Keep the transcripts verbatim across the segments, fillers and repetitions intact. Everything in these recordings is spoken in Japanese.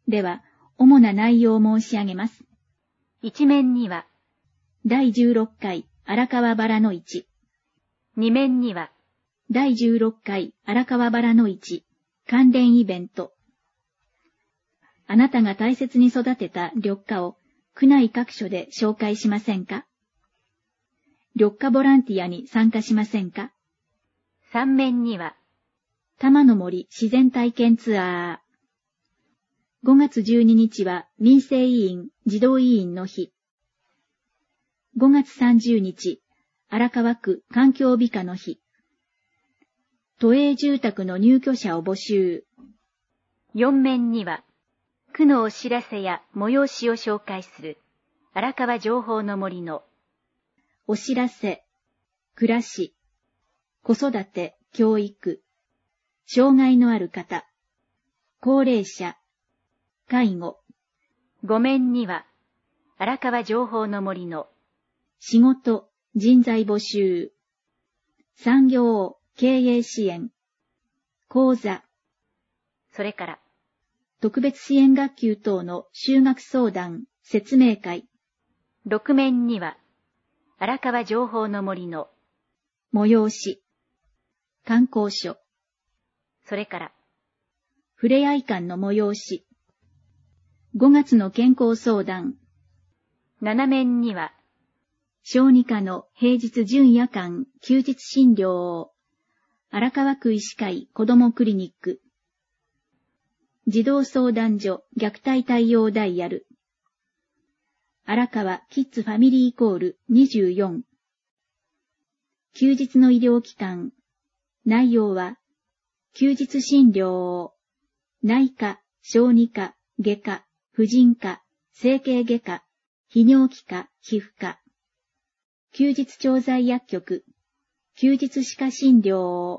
では、主な内容を申し上げます。 一面には、 だいじゅうろっかい荒川バラの市。 二面には、 だいじゅうろっかい荒川バラの市関連イベント。あなたが大切に育てた緑化を区内各所で紹介しませんか？緑化ボランティアに参加しませんか？ 三面には、 多摩の森自然体験ツアー。ごがつじゅうににちは民生委員児童委員の日。ごがつさんじゅうにち、荒川区環境美化の日。都営住宅の入居者を募集。 四面には、区のお知らせや催しを紹介する荒川情報の森のお知らせ、暮らし、子育て、教育、障害のある方、高齢者、介護。 五面には、荒川情報の森の仕事、人材募集、産業、経営支援、講座、 それから、 特別支援学級等の就学相談、説明会。 六面には、荒川情報の森の催し、観光所。 それから、 ふれあい館の催し。ごがつの健康相談。 七面には、 小児科の平日準夜間休日診療。荒川区医師会子どもクリニック。児童相談所虐待対応ダイヤル。荒川キッズファミリーコールにじゅうよん。休日の医療機関。内容は、休日診療、内科、小児科、外科、婦人科、整形外科、泌尿器科、皮膚科。休日調剤薬局、休日歯科診療。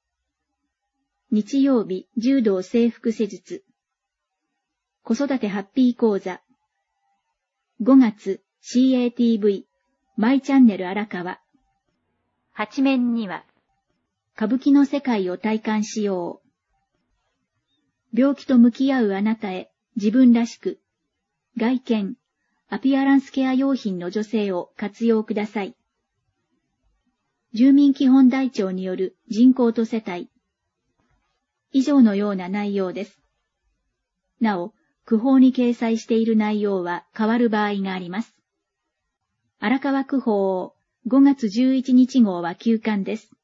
日曜日、柔道整復施術。子育てハッピー講座。ごがつ、シーエーティーブイ、マイチャンネル荒川。 八面には、 歌舞伎の世界を体感しよう。病気と向き合うあなたへ、自分らしく。外見、アピアランスケア用品の女性を活用ください。住民基本台帳による人口と世帯。以上のような内容です。なお、区法に掲載している内容は変わる場合があります。荒川区法ごがつじゅういちにち号は休刊です。